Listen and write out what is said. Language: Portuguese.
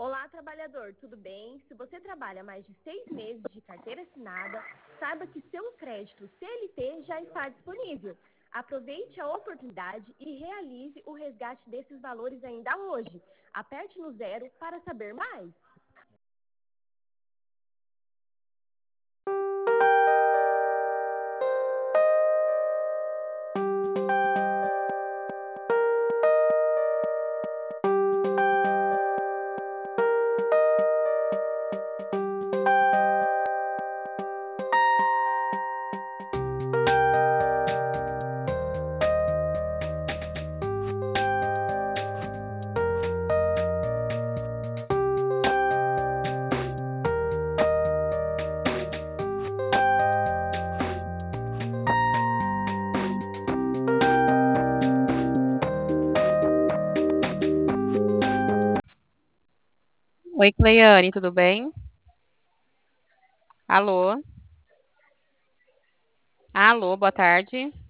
Olá, trabalhador, tudo bem? Se você trabalha mais de 6 meses de carteira assinada, saiba que seu crédito CLT já está disponível. Aproveite a oportunidade e realize o resgate desses valores ainda hoje. Aperte no zero para saber mais. Oi, Cleiane, tudo bem? Alô? Alô, boa tarde.